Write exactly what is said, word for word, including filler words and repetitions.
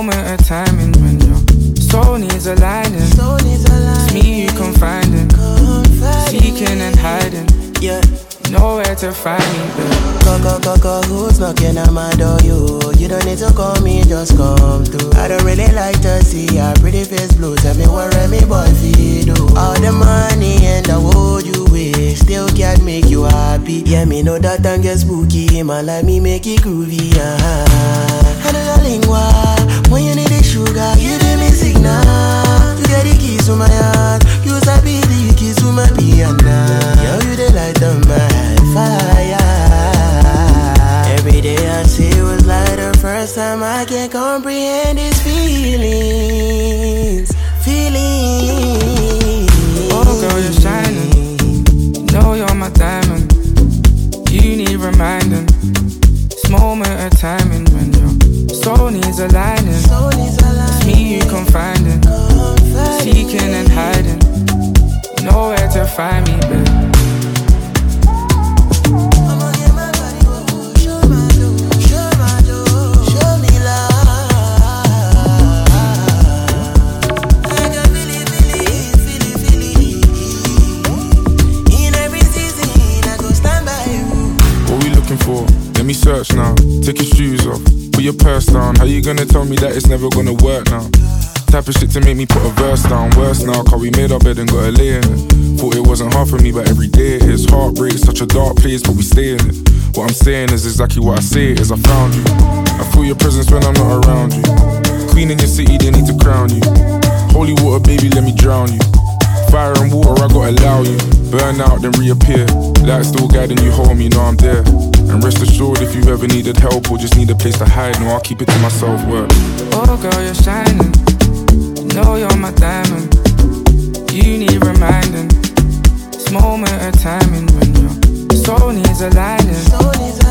moment of timing when your soul needs aligning. It's me you confiding, seeking and hiding. Yeah. Nowhere to find me, babe. Go, go, go, go, who's knocking at my door? You, you don't need to call me, just come through. I don't really like to see your pretty face blue. Tell me what me boy feel do. All the money and the world you wish still can't make you happy. Yeah, me know that time get spooky. Man like me make it groovy, uh-huh. I know your lingua. When you need the sugar, you give me signal. You get the keys to my heart. You sabi the keys to my piano. Yo, you the light on my fire. Every day I see it was like the first time. I can't comprehend these feelings. Feelings. Oh girl, you're shining. You know you're my diamond. You need reminding. This moment of timing when your soul needs aligning. It's me you confiding, seeking and hiding. Nowhere to find me, babe. For. Let me search now, take your shoes off, put your purse down. How you gonna tell me that it's never gonna work now? Type of shit to make me put a verse down. Worse now, cause we made our bed and got a lay in it. Thought it wasn't hard for me, but every day it is. Heartbreak, such a dark place, but we stay in it. What I'm saying is exactly what I say it is. I found you, I feel your presence when I'm not around you. Queen in your city, they need to crown you. Holy water, baby, let me drown you. Fire and water, I gotta allow you. Burn out, then reappear. Light still guiding you home, you know I'm there. And rest assured, if you ever needed help or just need a place to hide, no, I'll keep it to myself, work. Oh girl, you're shining. You know you're my diamond. You need reminding. This moment of timing when your soul needs aligning.